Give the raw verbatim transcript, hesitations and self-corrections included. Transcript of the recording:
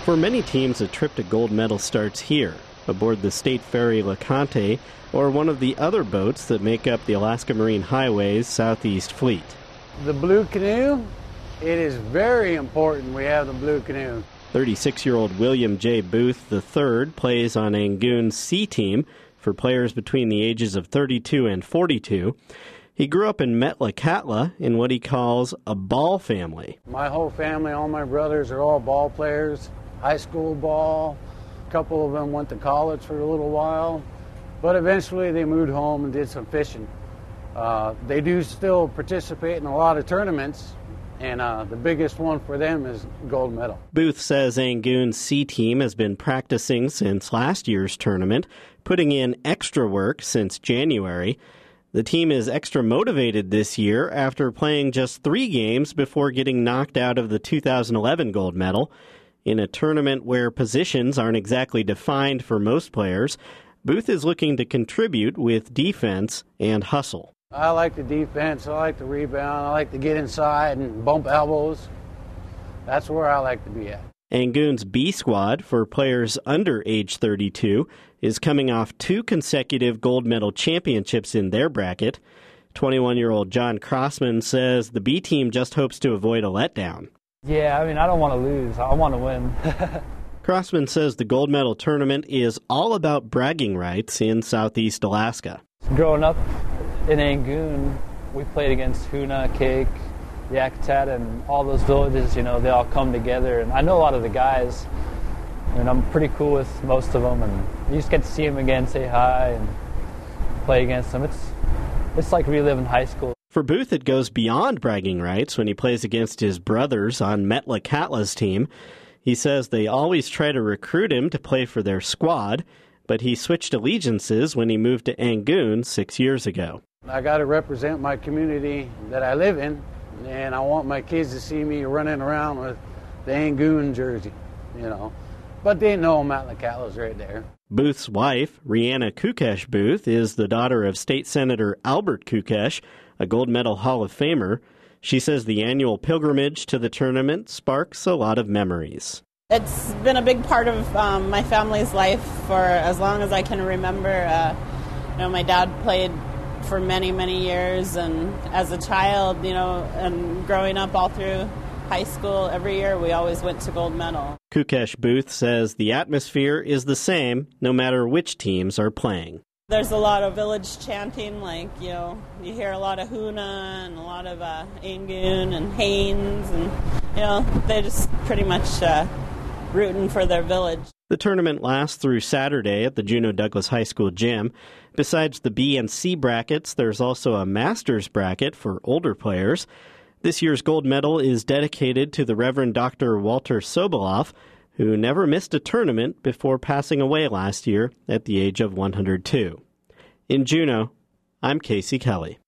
For many teams, a trip to gold medal starts here, aboard the State Ferry LeConte or one of the other boats that make up the Alaska Marine Highway's Southeast Fleet. The Blue Canoe, it is very important we have the Blue Canoe. thirty-six-year-old William J. Booth the third plays on Angoon's C team for players between the ages of thirty-two and forty-two. He grew up in Metlakatla in what he calls a ball family. My whole family, all my brothers are all ball players, high school ball. A couple of them went to college for a little while, but eventually they moved home and did some fishing. Uh, they do still participate in a lot of tournaments, and uh, the biggest one for them is gold medal. Booth says Angoon's C team has been practicing since last year's tournament, putting in extra work since January. The team is extra motivated this year after playing just three games before getting knocked out of the two thousand eleven gold medal. In a tournament where positions aren't exactly defined for most players, Booth is looking to contribute with defense and hustle. I like the defense, I like the rebound, I like to get inside and bump elbows. That's where I like to be at. Angoon's B squad, for players under age thirty-two, is coming off two consecutive gold medal championships in their bracket. twenty-one-year-old John Crossman says the B team just hopes to avoid a letdown. Yeah, I mean, I don't want to lose. I want to win. Crossman says the gold medal tournament is all about bragging rights in Southeast Alaska. Growing up in Angoon, we played against Hoonah, Cake, Yakutat, and all those villages. You know, they all come together, and I know a lot of the guys, and I'm pretty cool with most of them, and you just get to see them again, say hi, and play against them. It's it's like reliving high school. For Booth, it goes beyond bragging rights when he plays against his brothers on Metlakatla's team. He says they always try to recruit him to play for their squad, but he switched allegiances when he moved to Angoon six years ago. I got to represent my community that I live in, and I want my kids to see me running around with the Angoon jersey, you know. But they know Metlakatla's right there. Booth's wife, Rihanna Kukesh Booth, is the daughter of State Senator Albert Kukesh, a gold medal Hall of Famer. She says the annual pilgrimage to the tournament sparks a lot of memories. It's been a big part of um, my family's life for as long as I can remember. Uh, you know, my dad played for many, many years, and as a child, you know, and growing up all through high school, every year we always went to gold medal. Kukesh Booth says the atmosphere is the same no matter which teams are playing. There's a lot of village chanting, like, you know, you hear a lot of Hoonah and a lot of uh, Angoon and Haines, and, you know, they're just pretty much uh, rooting for their village. The tournament lasts through Saturday at the Juneau Douglas High School gym. Besides the B and C brackets, there's also a Masters bracket for older players. This year's gold medal is dedicated to the Reverend Doctor Walter Sobolov, who never missed a tournament before passing away last year at the age of one hundred two. In Juneau, I'm Casey Kelly.